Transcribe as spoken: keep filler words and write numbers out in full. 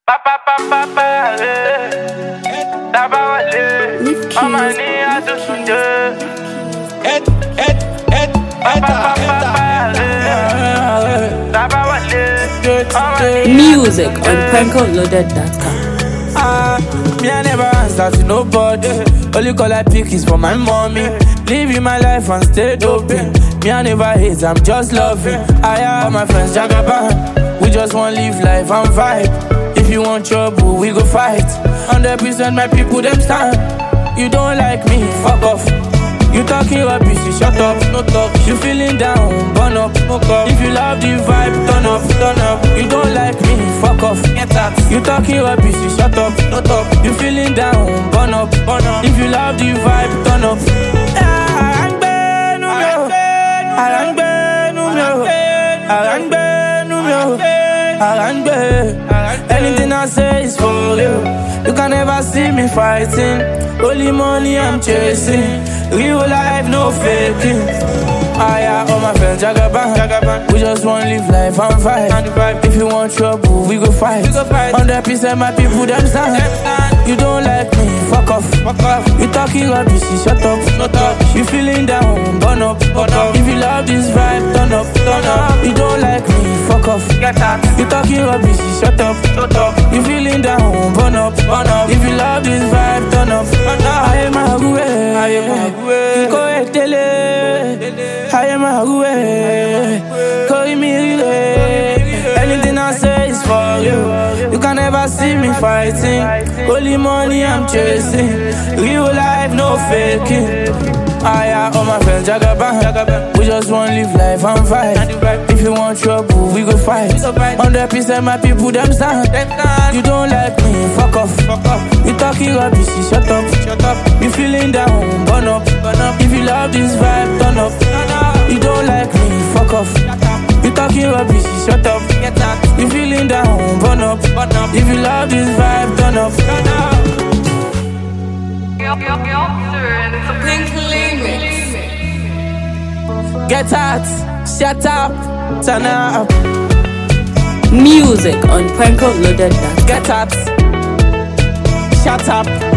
Pa pa pa pa pa, eh. Tabawale, amani adusunde. Et, et, et, Pa pa pa pa pa, eh. Tabawale, Music on Pranko Loaded dot com. Ah, me I never answer to nobody. Only call I pick is for my mommy. Living my life and stay doping. Me I never hate, I'm just loving. I have all my friends Jagaban. We just want live life and vibe. If you want trouble, we go fight. Hundred percent my people them stand. You don't like me, fuck off. You talking rubbish, you shut up, no talk. You feeling down, burn up, no up. If you love the vibe, turn up, turn up. You don't like me, fuck off, get that. You talking rubbish, you shut up, no talk. You feeling down, burn up, burn up. If you love the vibe, turn up. Arangbe numero, arangbe numero, arangbe numero, arangbe. Anything I say is for you. You can never see me fighting. Only money I'm chasing. Real life, no faking. I have all my friends Jagaban. We just want live life and vibe. If you want trouble, we go fight. Hundred percent my people them stand. You don't like me, fuck off. You talking rubbish, shut up. You feeling down, burn up. If you love this vibe, turn up, turn up. You don't like me, fuck off. You talking rubbish, shut up. You feeling down, burn up. If you love this vibe, turn up. I am a way, I am a way. Go ahead, tele. I am a way. Call me relay. Anything I say is for you. You can never see me fighting. Only money I'm chasing. Real life, no faking. I have all my friends Jagaban. We just want live life and vibe. If you want trouble, we go fight. Hundred percent my people them stand. You don't like me, fuck off. You talking rubbish, shut up. You feeling down, burn up. If you love this vibe, turn up. You don't like me, fuck off. You talking rubbish, shut up. You feeling down, burn up. If you love this vibe, turn up. Get out, shut up, turn up. Music on Pranko Loaded dot com. Get out, shut up.